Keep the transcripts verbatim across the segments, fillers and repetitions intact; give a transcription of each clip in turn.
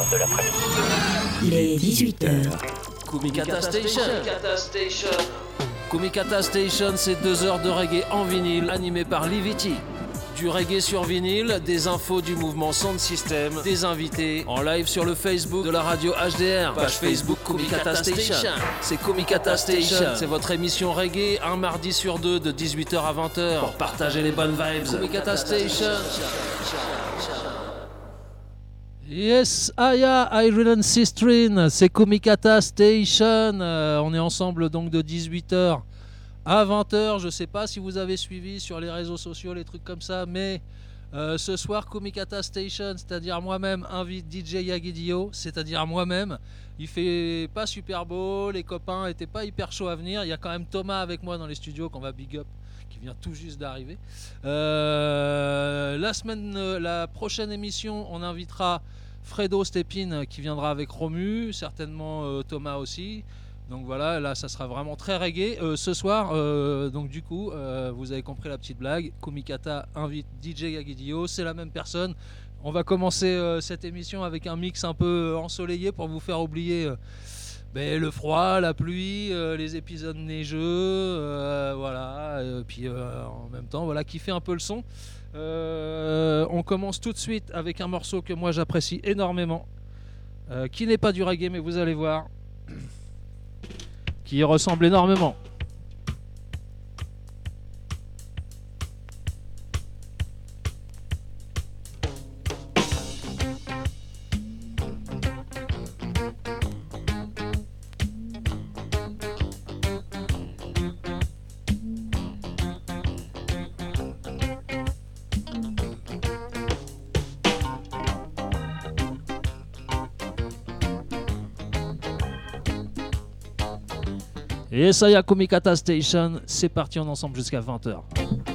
heures de l'après-midi. Il est dix-huit heures. Kumikata Station. Kumikata Station, c'est deux heures de reggae en vinyle animé par Liviti. Du reggae sur vinyle, des infos du mouvement Sound System, des invités en live sur le Facebook de la radio H D R, page Facebook Kumikata Station. C'est Kumikata Station, c'est votre émission reggae un mardi sur deux de dix-huit heures à vingt heures pour partager les bonnes vibes. Kumikata Station. Yes, Aya, Iron Sistrin, c'est Kumikata Station. Euh, on est ensemble donc de dix-huit heures à vingt heures. Je sais pas si vous avez suivi sur les réseaux sociaux, les trucs comme ça, mais euh, ce soir, Kumikata Station, c'est-à-dire moi-même, invite D J Yagidio, c'est-à-dire moi-même. Il fait pas super beau, les copains étaient pas hyper chauds à venir. Il y a quand même Thomas avec moi dans les studios qu'on va big up, qui vient tout juste d'arriver. Euh, la semaine, la prochaine émission, on invitera Fredo Stepin qui viendra avec Romu, certainement euh, Thomas aussi. Donc voilà, là ça sera vraiment très reggae. Euh, ce soir, euh, donc du coup, euh, vous avez compris la petite blague. Kumikata invite D J Yagidio, c'est la même personne. On va commencer euh, cette émission avec un mix un peu ensoleillé pour vous faire oublier euh, ben, le froid, la pluie, euh, les épisodes neigeux, euh, voilà. Et puis euh, en même temps, voilà, kiffer un peu le son. Euh, on commence tout de suite avec un morceau que moi j'apprécie énormément, euh, qui n'est pas du reggae, mais vous allez voir, qui y ressemble énormément. Et ça y est, Kumikata Station, c'est parti, on est ensemble jusqu'à vingt heures.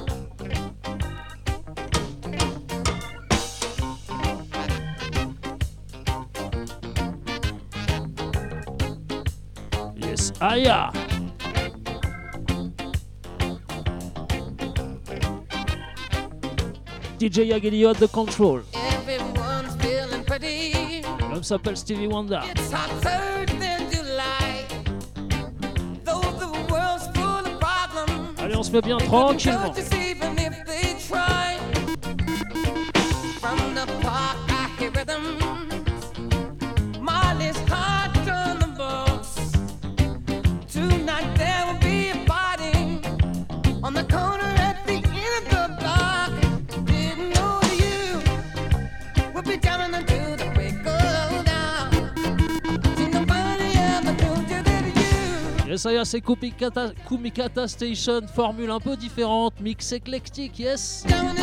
Yes, Aya. D J Yagidio at the control. L'homme s'appelle Stevie Wonder. Allez, on se met bien tranquillement. Ça y est, c'est Kumikata, Kumikata Station, formule un peu différente, mix éclectique, yes.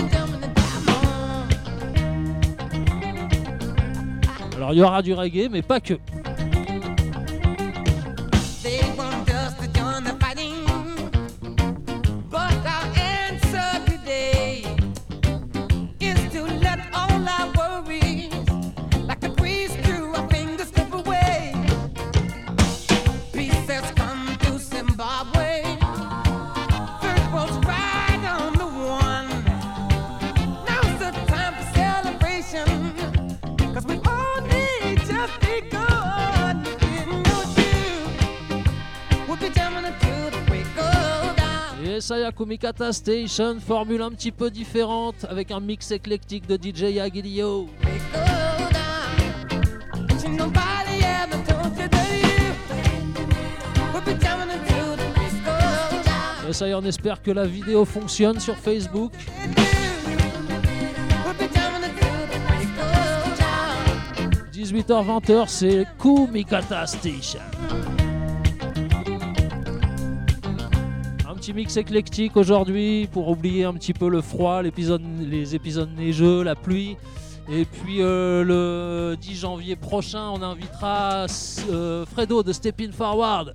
Alors il y aura du reggae, mais pas que. Ça y est, Kumikata Station, formule un petit peu différente avec un mix éclectique de D J Yagidio. Et ça y est, on espère que la vidéo fonctionne sur Facebook. dix-huit heures vingt heures, c'est Kumikata Station. Petit mix éclectique aujourd'hui pour oublier un petit peu le froid, l'épisode, les épisodes neigeux, la pluie. Et puis euh, le dix janvier prochain, on invitera euh, Fredo de Stepin Forward.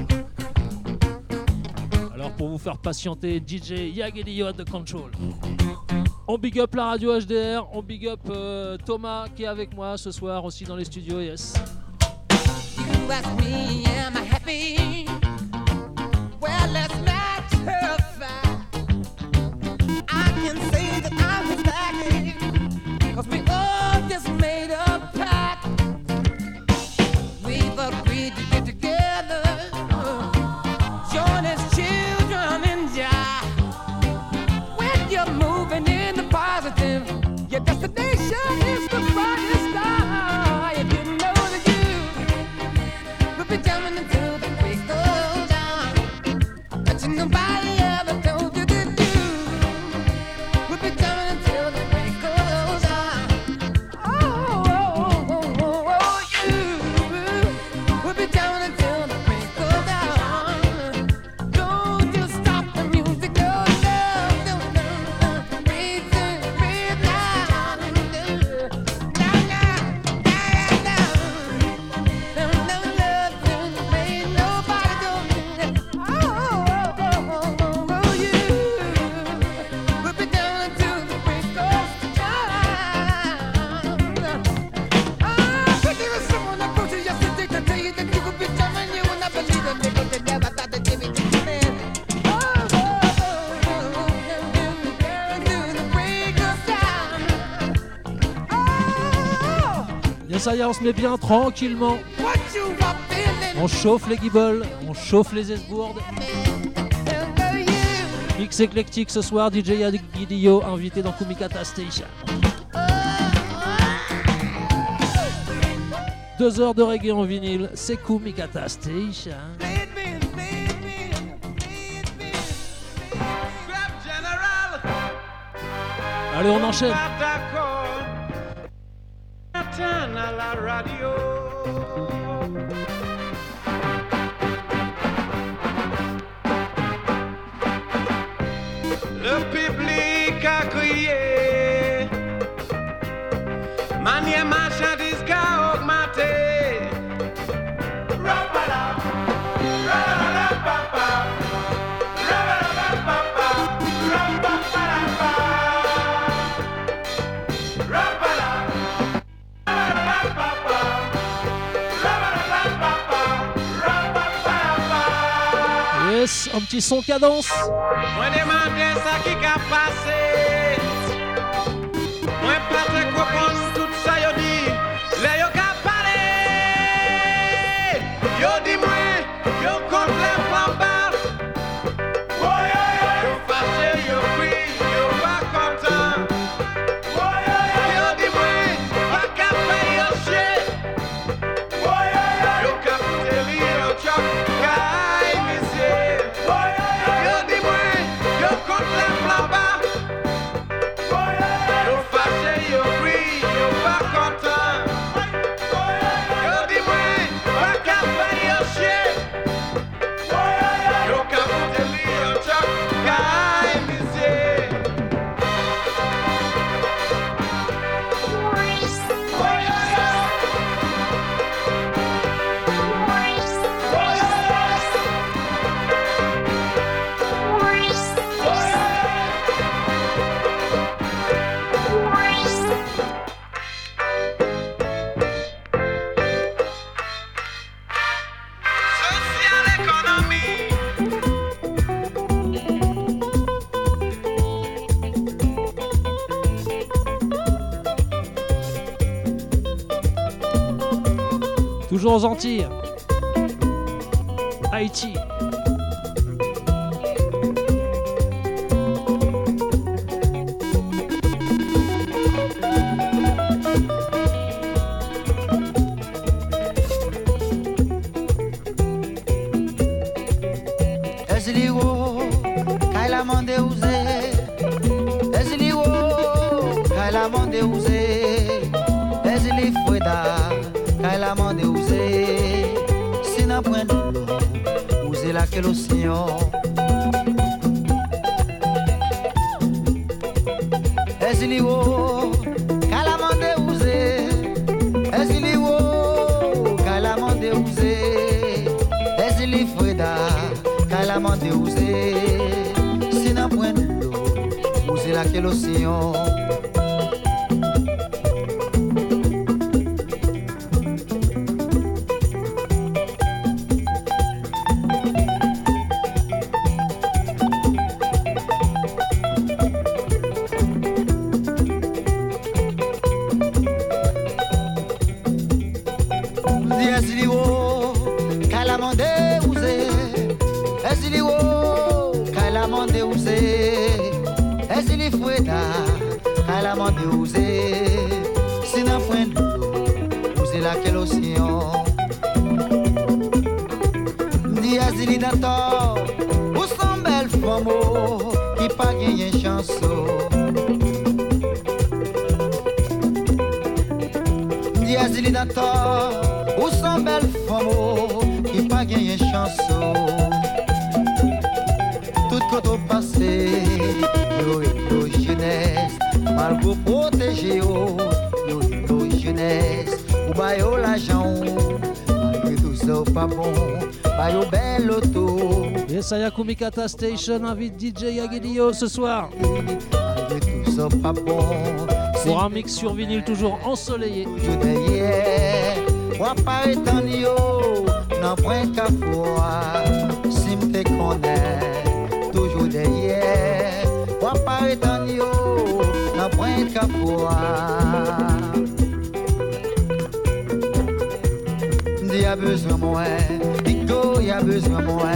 Alors pour vous faire patienter, D J Yagidio at the control. On big up la radio H D R, on big up euh, Thomas qui est avec moi ce soir aussi dans les studios, yes. You ask me, am I happy? Well, let's not terrify. I can say that I'm ecstatic, 'cause we all just made a pact ça y est, on se met bien tranquillement. On chauffe les guibolles, on chauffe les esbourdes. Mix éclectique ce soir, D J Aguilio invité dans Kumikata Station. Deux heures de reggae en vinyle, c'est Kumikata Station. Allez, on enchaîne. Le public a crié, manière marchandise qu'a augmenté. Rapala, rapala, papa, rapala, papa, rapala, rapala, rapala, papa, rapala, papa, rapala. Yes, un petit son cadence. Moi demande ça qui a passé. Moi pas très comprendre tout ça yo dit. Là yo ka parler. Yo dit moi, yo contre les flambard. Yo fâché, yo crie, yo pas content. Yo dit moi, pas qu'à faire yo chier. Yo ka faire yo choc, caille monsieur. Yo dit moi, yo contre les flambard. Yo fâché, yo crie, yo pas content. Yo dit moi, pas qu'à faire yo chier. Yo ka faire yo choc, caille monsieur. Social économie. Toujours aux Antilles. Haïti. Ezliwo, Kaila Monde Ouze. Ezliwo, Kaila Monde Ouze. Ezli Foueda, Kaila Monde Ouze. Sina point de l'eau, Ouze la que l'océan. Ezliwo, Kaila Monde Ouze. Ezliwo, Kaila Monde Ouze. Ezli Foueda, Kaila Monde Ouze. Sina point de l'eau, Ouze la que l'océan. Ezliwo, Kaila Monde Ouze. Ezliwo, Kaila Monde Ouze. Ezli Foueda, Kaila Monde Ouze. Sina point de l'eau, Ouze la que l'océan. Di Ezli Dantor, où sont belles femmes qui pas gagné chanson. Di Ezli Dantor, où sont belles femmes qui pas gagné chanson. Tout côté passé, yo yo jeunesse, malgré protéger yo, yo yo jeunesse, ou ba yo l'argent, malgré tout ça pas bon, ba yo belle auto, Et ça y a Kumikata Station invite D J Aguilio ce soir malgré tout ça pas bon. pour un mix sur vinyle toujours ensoleillé. Toujours derrière, moi pas étant yo, n'en prends qu'à fois, si m'te connais, toujours derrière, moi pas étant yo, n'en prends qu'à fois. a besoin moi, Digo, y a besoin moi.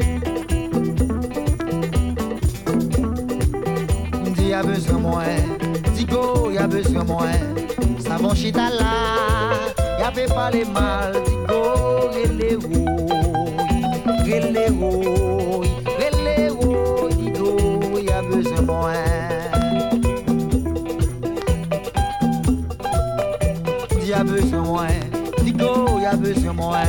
Di a besoin moi, Digo, y a besoin moi. Savon chita là, y a fait parler mal, Digo, rele rouille, rele rouille, rele rouille, Digo, y a besoin moi. Di a besoin moi, Digo, y a besoin moi.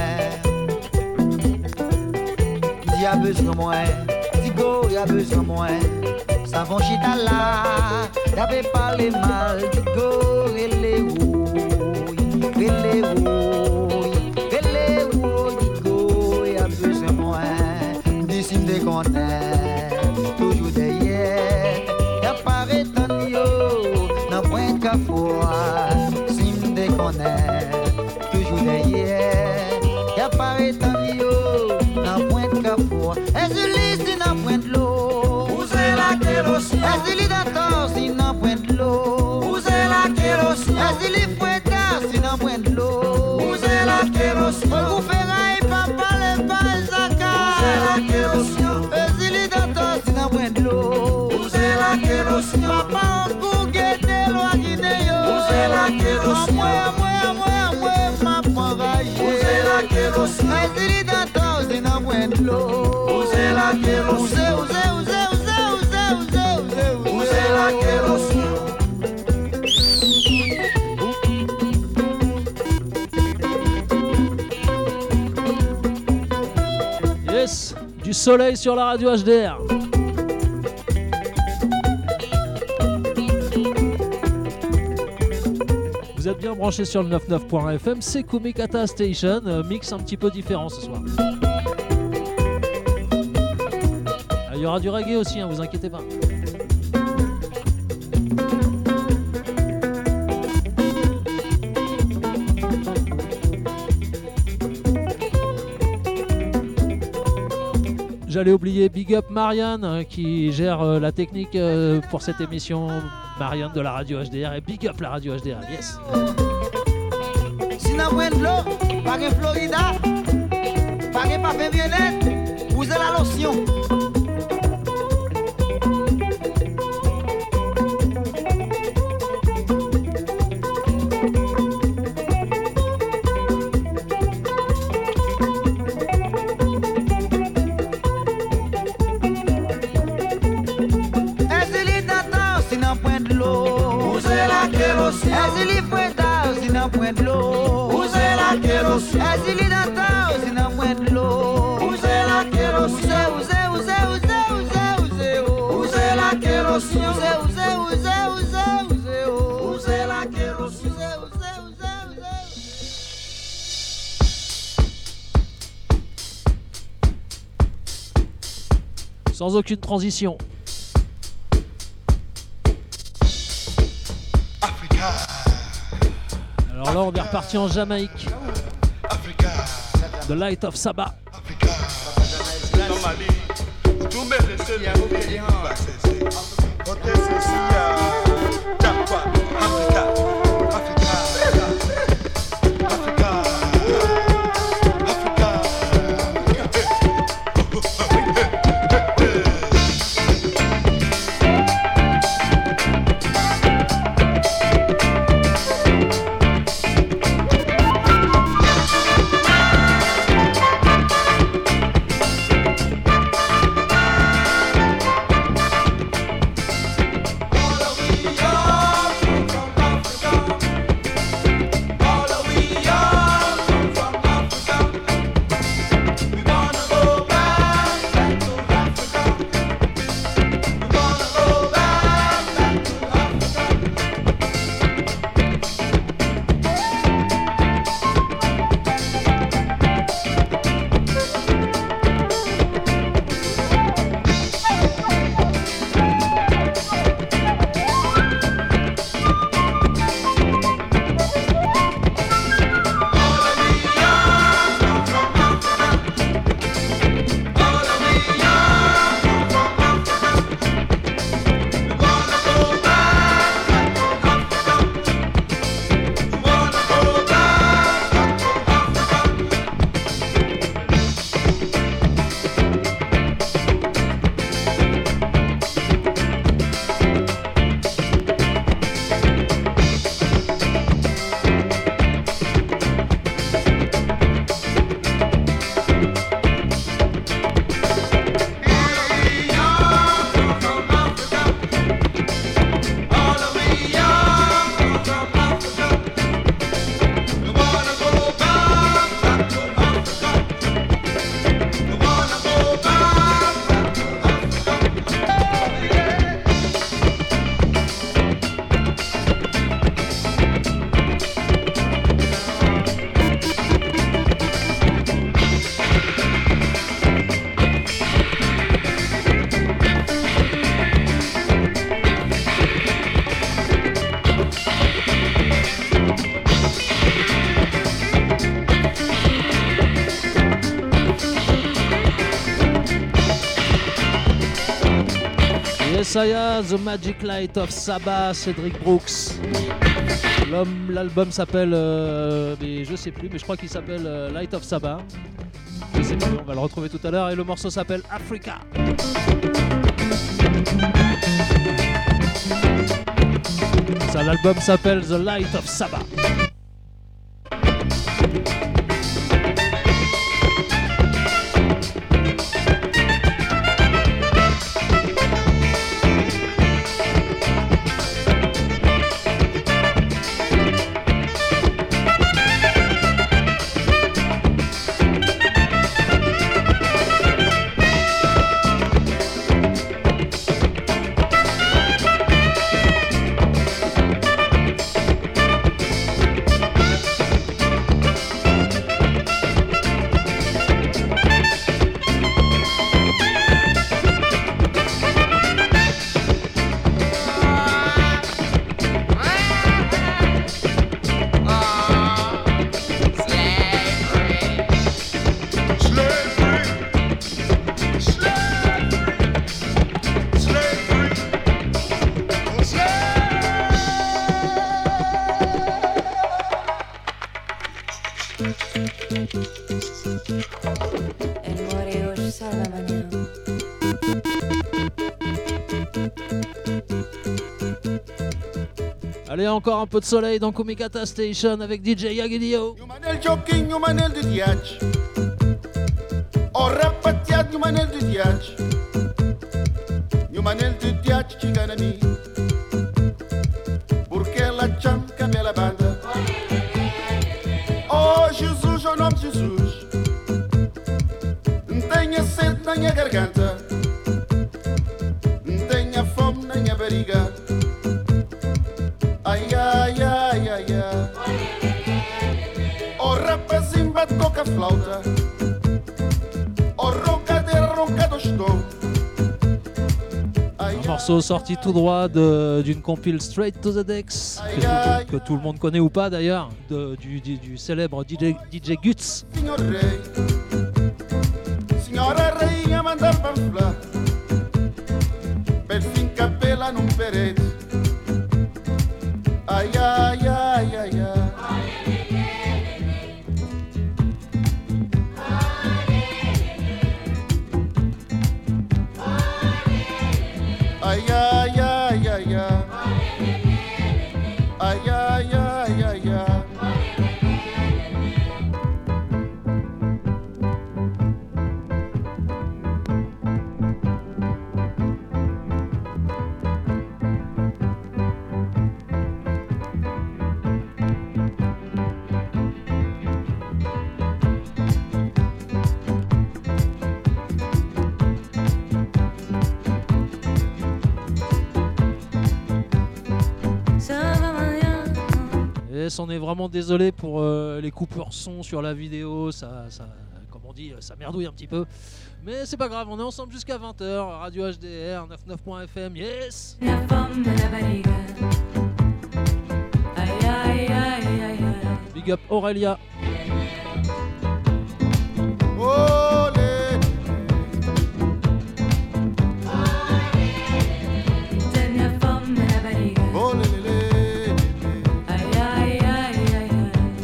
Di a besoin moi, Digo, y a besoin moi. Savon chita là, y'avait parlé mal, Digo, rele rouille, rele rouille, rele rouille, Digo, y a besoin moi. D'ici me décontent, toujours derrière, y'a pas réton yo, n'en point qu'à foi. Si me décontent, toujours derrière, y'a pas réton yo, n'en point qu'à foi. Et je lis si n'en point de l'eau. Est-ce qu'il d'attend si n'en point de l'eau? Où est la kérosine? Est-ce qu'il faut tard si n'en point de l'eau? Où est la kérosine? Au coup ferraille, papa, les pas, Zaka. Où est la kérosine? Est-ce qu'il d'attend si n'en point de l'eau? Où est la kérosine? Papa, au coup guette, loi guinéo. Où est la kérosine? Moi, moi, moi, moi, ma poiraille. Où est la kérosine? Est-ce qu'il d'attend si n'en point de l'eau? Où est la kérosine? Où est, où est, où est, où est, où est la kérosine? Yes, du soleil sur la radio H D R. Vous êtes bien branchés sur le quatre-vingt-neuf point F M, c'est Kumikata Station, euh, mix un petit peu différent ce soir. Ah, il y aura du reggae aussi, hein, vous inquiétez pas. J'allais oublier Big Up Marianne euh, qui gère euh, la technique euh, pour cette émission. Marianne de la radio H D R et Big Up la radio H D R, yes. Si n'a point de l'eau, pas de Florida, pas de parfum violette, vous avez la lotion. Est-ce qu'il faut tard si n'en point de l'eau? Où est la kérosine? Est-ce qu'il d'attend si n'en point de l'eau? Où est la kérosine? Où est, où est, où est, où est, où est, où est, où est la kérosine? Où est, où est, où est, où est, où est, où est la kérosine? Où est, où est, où est, où est. Sans aucune transition. Alors là, on est reparti en Jamaïque. The Light of Saba. Yes, Aya, The Magic Light of Saba, Cedric Brooks. L'homme, l'album s'appelle, euh, mais je sais plus, mais je crois qu'il s'appelle euh, Light of Saba. Je sais plus, on va le retrouver tout à l'heure. Et le morceau s'appelle Africa. Ça, l'album s'appelle The Light of Saba. Allez, encore un peu de soleil dans Kumikata Station avec D J Yagidio. Manel Joking, Manel de Diach. O rapatiat, Manel de Diach. Manel de Diach, Chiganami. Porque la chanca me la banda. Oh, Jesus, o nome de Jesus. Tenha sede na minha garganta. Tenha fome na minha barriga. Ai, ai, ai, ai, ai. O rapazinho bate toca flauta. O roncadeira ronca do estou. Un morceau sorti tout droit de, d'une compile Straight to the Decks, que, tout, que tout le monde connaît ou pas d'ailleurs, de, du, du, du célèbre D J, D J Guts. Senhor rei, senhora rainha manda panflar. Perfim capela num perete. Ai, ai, ai, ai, ai. Ai, ai, ai, ai, ai. Ai, ai, ai, ai, ai. Yes, on est vraiment désolé pour euh, les coupures son sur la vidéo, ça, ça, comme on dit, ça merdouille un petit peu. Mais c'est pas grave, on est ensemble jusqu'à vingt heures, Radio H D R, quatre-vingt-neuf point F M, yes. La forme de la barriga. Aïe, aïe, aïe, aïe, aïe. Big up Aurélia. Olé. Tenha fome de la barriga. Olé, lé. Aïe, aïe, aïe, aïe,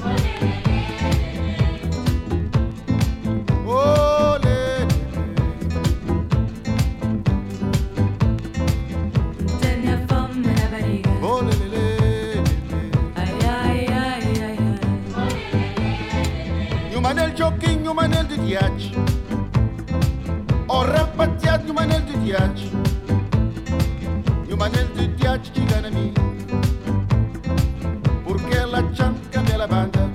aïe. Olé. Tenha fome de la barriga. Olé, lé. Aïe, aïe, aïe, aïe, aïe. E o Manel Joking, e o Manel de Diach. O rapateado e o Manel de Diach. E o Manel de Diach chega a mim. Porque ela chanca pela banda.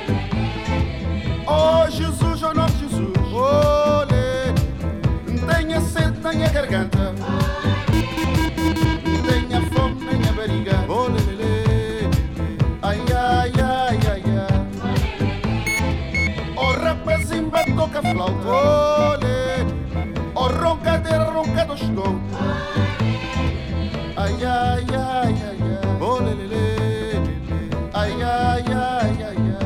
Oh Jesus, o nome de Jesus. Olê. Tenha sede na minha garganta. Tenha fome na minha barriga. Olê, lê, lê. Ai, ai, ai, ai, ai. O rapazinho bate toca flauta. Olê. O roncadeira ronca do estou. Ai, ai, ai, ai, ai. Olê, lê, lê. Ai, ai, ai, ai, ai.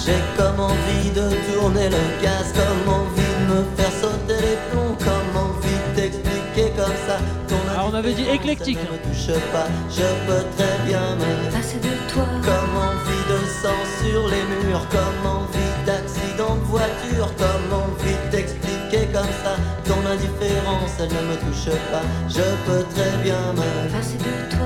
J'ai comme envie de tourner le gaz, comme envie de me faire sauter les plombs, comme envie d'expliquer comme ça. Ah, on avait dit éclectique. Ça ne me touche pas, je peux très bien me passer de toi. Comme envie de sang sur les murs, comme envie d'accident de voiture, comme envie d'expliquer comme ça. Ton indifférence, elle ne me touche pas, je peux très bien me passer de toi.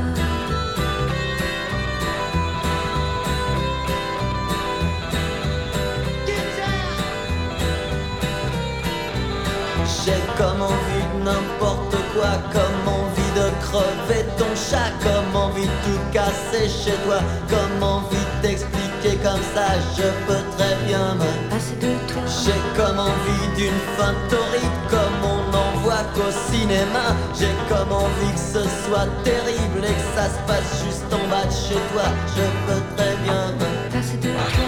J'ai comme envie de n'importe quoi, comme envie de crever ton chat, comme envie de tout casser chez toi, comme envie de t'expliquer comme ça, je peux très bien me passer de toi. J'ai comme envie d'une fin torride, comme on n'en voit qu'au cinéma. J'ai comme envie que ce soit terrible et que ça se passe juste en bas de chez toi, je peux très bien me passer de toi.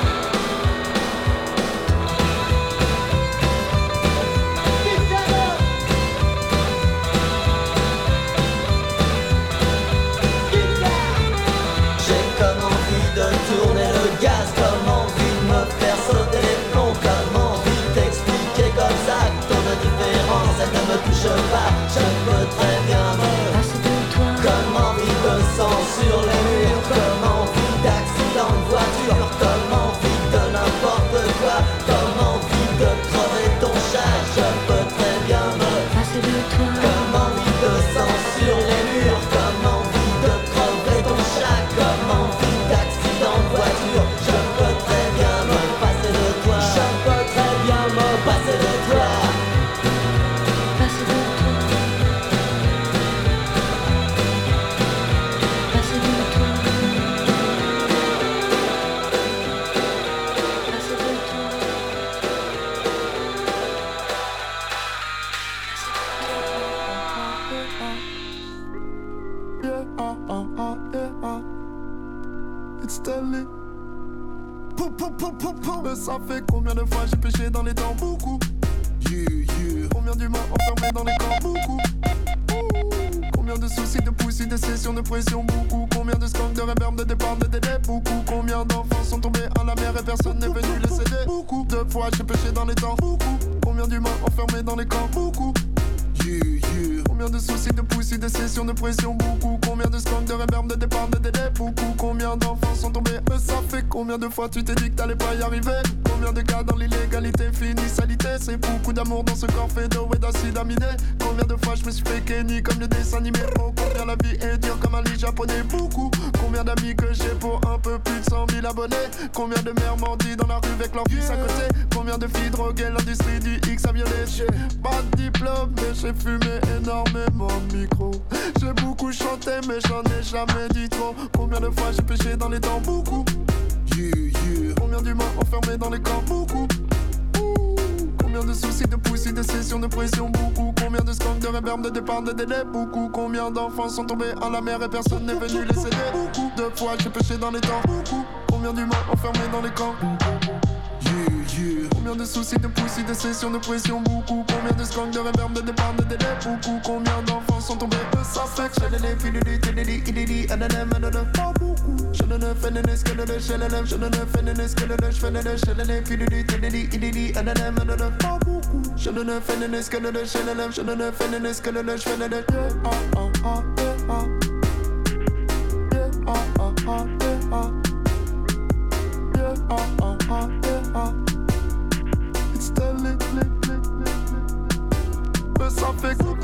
Tourner le gaz, comme envie de me faire sauter les plombs, comme envie d'expliquer comme ça que ton indifférence elle ne me touche pas, je peux très bien me passer de toi. Comme envie de sang sur les murs, comme envie d'accident de voiture, comme envie de n'importe quoi, comme envie de crever ton chat, je peux très bien me passer de toi. Comme envie de sang sur les murs, comme envie de crever ton chat, comme envie d'accident de voiture, je peux très bien me passer de toi. Je peux très bien me passer de toi. Passer de toi. Passer de toi. Passer de toi. Yeah, uh, uh, uh, yeah, uh. It's Stanley. Pou, pou, pou, pou, pou. Mais ça fait combien de fois j'ai péché dans les temps? Beaucoup. Yeah, yeah. Combien d'humains enfermés dans les camps? Beaucoup. Ouh. Combien de soucis, de poussis, de sessions, de pression? Beaucoup. Combien de scans, de réverb, de départ, de délai? Beaucoup. Combien d'enfants sont tombés à la mer et personne n'est venu les aider? Beaucoup. De fois j'ai péché dans les temps? Beaucoup. Combien d'humains enfermés dans les camps? Beaucoup. Yeah, yeah. Combien de soucis, de poussis, de sessions, de pression? Beaucoup. Combien de scans, de réverb, de départ, de délai? Beaucoup. Combien d'enfants sont tombés? Mais ça fait combien de fois tu t'es dit que t'allais pas y arriver? Combien de cas dans l'illégalité finit salité? C'est beaucoup d'amour dans ce corps fait d'eau et d'acide aminé. Combien de fois je me suis fait kenny comme les dessins animés? Oh combien la vie est dure comme un lit japonais? Beaucoup. Combien d'amis que j'ai pour un peu plus de cent mille abonnés? Combien de mères mendient dans la rue avec leur fils à côté? Combien de filles droguées, l'industrie du X a violé? J'ai pas de diplôme mais j'ai fumé énormément de micro. J'ai beaucoup chanté mais j'en ai jamais dit trop. Combien de fois j'ai péché dans les temps? Beaucoup. Yeah, yeah. Combien d'humains enfermés dans les camps? Beaucoup. Ouh. Combien de soucis, de poussis, de sessions, de pression? Beaucoup. Combien de scans, de réverb, de départ, de délai? Beaucoup. Combien d'enfants sont tombés à la mer et personne n'est venu les aider? Beaucoup. De fois j'ai péché dans les temps? Beaucoup. Combien d'humains enfermés dans les camps? Yeah, yeah. Combien de soucis, de poussis, de sessions, de pression? Beaucoup. Combien de scans, de réverb, de départ, de délai? Beaucoup. Combien d'enfants sont tombés? Ça fait que j'ai les filles, tilili, ilili, ananem, ananem, pas beaucoup. Je ne fais ne ce que le je l'élève, je ne fais ne ce que le je fais ne je les filles, tilili, ilili, ananem, ananem, pas beaucoup. Je ne fais ne ce que le je l'élève, je ne fais ne ce que le je fais ne ah ah ah ah yeah ah ah ah ah yeah ah ah ah ah. It's the lit lit lit lit. Mais ça fait que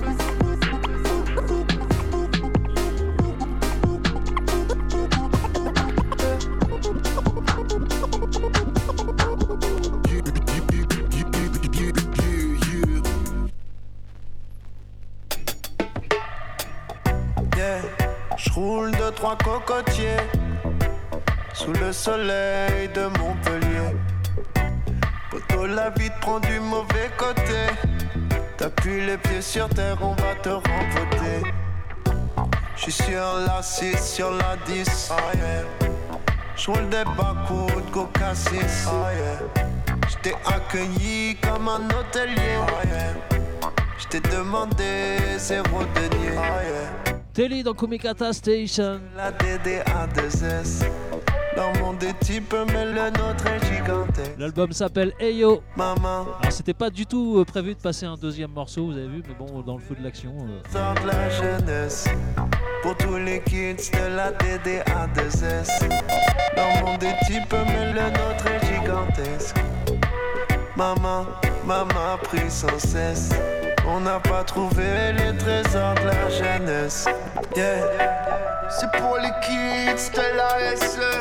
j'roule de trois cocotiers sous le soleil de Montpellier. Poto, la vie te prend du mauvais côté. T'appuies les pieds sur terre, on va te rempoter. J'suis sur la six, sur la dix, oh yeah. J'roule des bas-coups go cassis, oh yeah. J't'ai accueilli comme un hôtelier, oh yeah. J't'ai demandé zéro denier, oh yeah. Telly dans Kumikata Station. La D D A deux S. Leur monde est type, mais le nôtre est gigantesque. L'album s'appelle Hey Yo. Maman. Alors c'était pas du tout euh, prévu de passer un deuxième morceau, vous avez vu, mais bon, dans le feu de l'action. Euh... Sort de la jeunesse. Pour tous les kids de la D D A deux S. Leur monde est type, mais le nôtre est gigantesque. Maman, maman a pris sans cesse. On n'a pas trouvé les trésors de la jeunesse. Yeah. C'est pour les kids de la S E.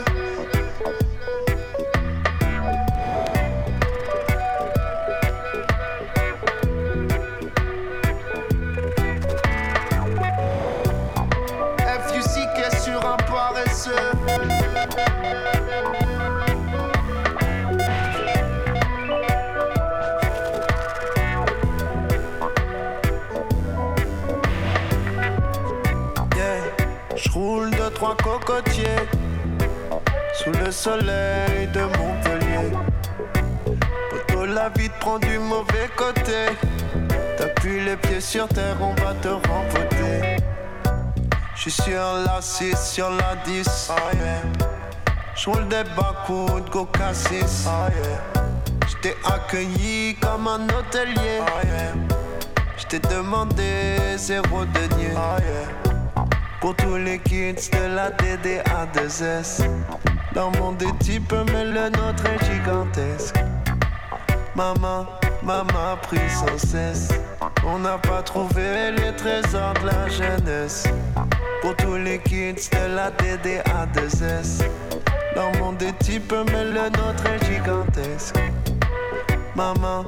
F U C qu'est sur un paresseux. J'roule de trois cocotiers sous le soleil de Montpellier. Poto, la vie te prend du mauvais côté. T'appuies les pieds sur terre, on va te rempoter. J'suis sur la six, sur la dix, oh yeah. J'roule des bas-coups, go cassis, oh yeah. J't'ai accueilli comme un hôtelier, oh yeah. J't'ai demandé zéro denier, oh yeah. Pour tous les kids de la D D A deux S. Leur monde est type, mais le nôtre est gigantesque. Maman, maman a pris sans cesse. On n'a pas trouvé les trésors de la jeunesse. Pour tous les kids de la D D A deux S. Leur monde est type, mais le nôtre est gigantesque. Maman,